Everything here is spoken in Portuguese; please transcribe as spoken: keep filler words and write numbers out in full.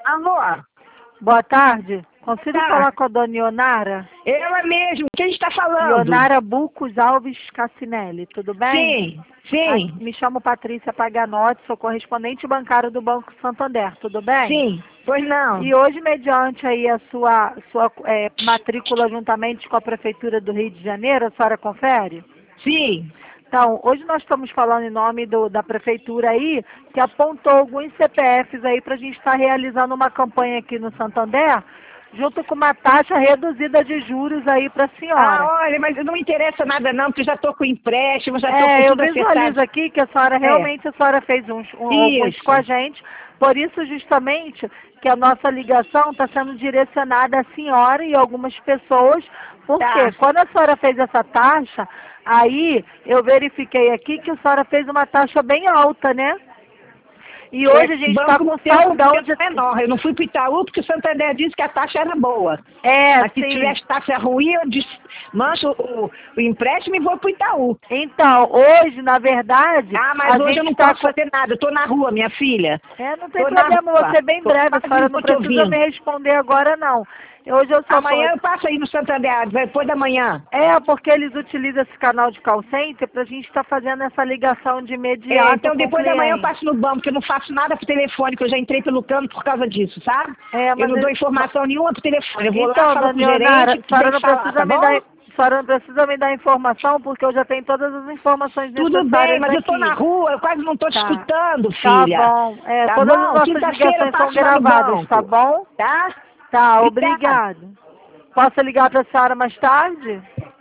Alô? Boa tarde. Consigo Tá. falar com a dona Ionara? Ela mesmo. Quem está falando? Ionara Bucos Alves Cassinelli, tudo bem? Sim, sim. Ah, me chamo Patrícia Paganotti, sou correspondente bancário do Banco Santander, tudo bem? Sim, pois não. E hoje, mediante aí a sua, sua é, matrícula juntamente com a Prefeitura do Rio de Janeiro, a senhora confere? Sim. Então, hoje nós estamos falando em nome do, da Prefeitura aí, que apontou alguns C P Fs aí para a gente estar realizando uma campanha aqui no Santander, junto com uma taxa reduzida de juros aí para a senhora. Ah, olha, mas não me interessa nada não, porque eu já estou com empréstimo, já estou É, com eu tudo visualizo acertado. aqui que a senhora É. realmente, a senhora fez uns, um, alguns Isso. com a gente, por isso justamente que a nossa ligação está sendo direcionada à senhora e algumas pessoas, porque Tá. quando a senhora fez essa taxa, aí eu verifiquei aqui que a senhora fez uma taxa bem alta, né? E hoje a Esse gente está banco com tem um saldão compromisso de... menor. Eu não fui para o Itaú porque o Santander disse que a taxa era boa. É, Mas se sim. tivesse taxa ruim, eu desmancho o, o empréstimo e vou para o Itaú. Então, hoje, na verdade, Ah, mas a hoje gente eu não está posso fazer nada. Eu estou na rua, minha filha. É, não tem Tô na problema, rua. vou ser bem Tô breve, a quase senhora não não te precisa ouvindo. me responder agora, não. Hoje eu só Amanhã tô... eu passo aí no Santander, depois da manhã. É, porque eles utilizam esse canal de call center para a gente estar fazendo essa ligação de É, imediato então com o depois da manhã eu cliente. passo no banco, porque eu não faço nada por telefone, que eu já entrei pelo cano por causa disso, sabe? É, Eu mas... não dou ele- informação nenhuma por telefone. Eu vou lá, Então, falo dona com o Leonara, gerente, a que tem senhora que não falar, precisa tá me dar... bom? A senhora não precisa me dar informação, porque eu já tenho todas as informações Tudo bem, necessárias mas eu tô na aqui. rua, eu quase não tô te Tá. escutando, Tá filha. bom. É, Tá todas as bom? nossas Quinta-feira eu ligações são passo lá no gravadas, tá banco, bom? tá? Tá, Obrigada. obrigado. Posso ligar para a senhora mais tarde?